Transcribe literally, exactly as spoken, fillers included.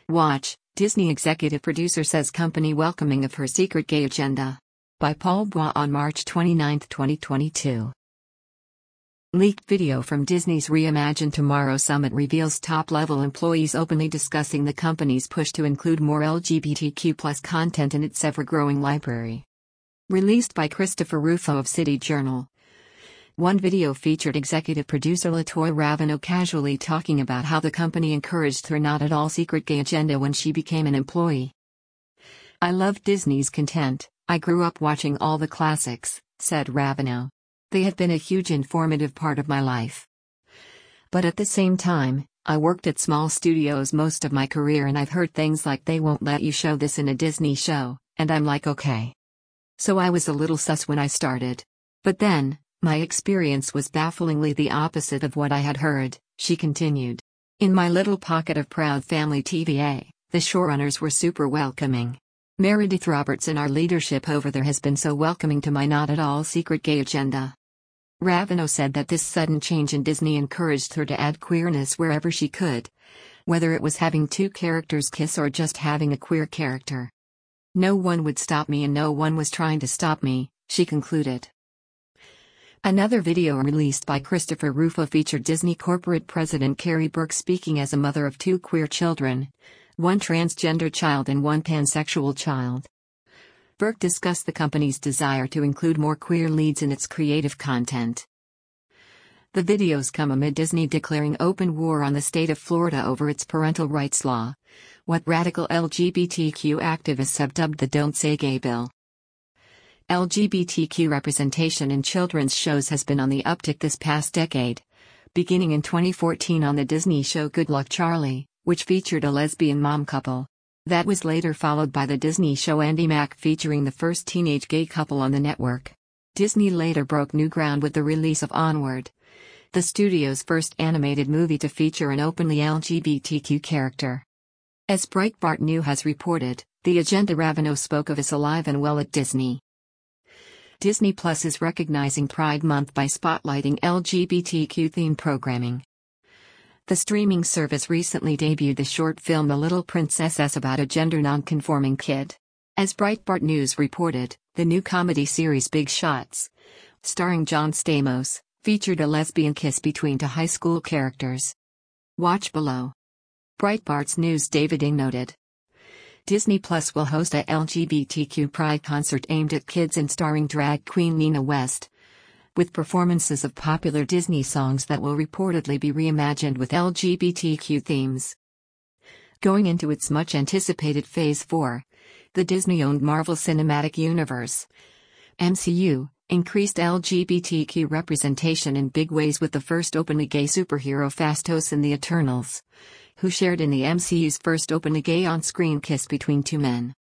Watch, Disney executive producer says company welcoming of her secret gay agenda. By Paul Bois on March twenty-ninth, twenty twenty-two. Leaked video from Disney's Reimagine Tomorrow Summit reveals top-level employees openly discussing the company's push to include more L G B T Q plus content in its ever-growing library. Released by Christopher Rufo of City Journal. One video featured executive producer LaToya Raveno casually talking about how the company encouraged her not at all secret gay agenda when she became an employee. "I love Disney's content. I grew up watching all the classics," said Raveno. "They have been a huge informative part of my life. But at the same time, I worked at small studios most of my career and I've heard things like they won't let you show this in a Disney show, and I'm like okay. So I was a little sus when I started. But then, my experience was bafflingly the opposite of what I had heard," she continued. "In my little pocket of proud family T V A, the showrunners were super welcoming. Meredith Robertson, our leadership over there, has been so welcoming to my not at all secret gay agenda." Raveno said that this sudden change in Disney encouraged her to add queerness wherever she could, whether it was having two characters kiss or just having a queer character. "No one would stop me and no one was trying to stop me," she concluded. Another video released by Christopher Rufo featured Disney corporate president Carrie Burke speaking as a mother of two queer children, one transgender child and one pansexual child. Burke discussed the company's desire to include more queer leads in its creative content. The videos come amid Disney declaring open war on the state of Florida over its parental rights law, what radical L G B T Q activists have dubbed the Don't Say Gay bill. L G B T Q representation in children's shows has been on the uptick this past decade, beginning in twenty fourteen on the Disney show Good Luck Charlie, which featured a lesbian mom couple. That was later followed by the Disney show Andi Mack featuring the first teenage gay couple on the network. Disney later broke new ground with the release of Onward, the studio's first animated movie to feature an openly L G B T Q character. As Breitbart News has reported, the agenda Raveno spoke of is alive and well at Disney. Disney Plus is recognizing Pride Month by spotlighting L G B T Q-themed programming. The streaming service recently debuted the short film The Little Princess about a gender non-conforming kid. As Breitbart News reported, the new comedy series Big Shots, starring John Stamos, featured a lesbian kiss between two high school characters. Watch below. Breitbart's News David Ng noted. Disney Plus will host a L G B T Q pride concert aimed at kids and starring drag queen Nina West, with performances of popular Disney songs that will reportedly be reimagined with L G B T Q themes. Going into its much-anticipated Phase four, the Disney-owned Marvel Cinematic Universe (M C U) increased L G B T Q representation in big ways with the first openly gay superhero Phastos in the Eternals, who shared in the M C U's first openly gay on-screen kiss between two men.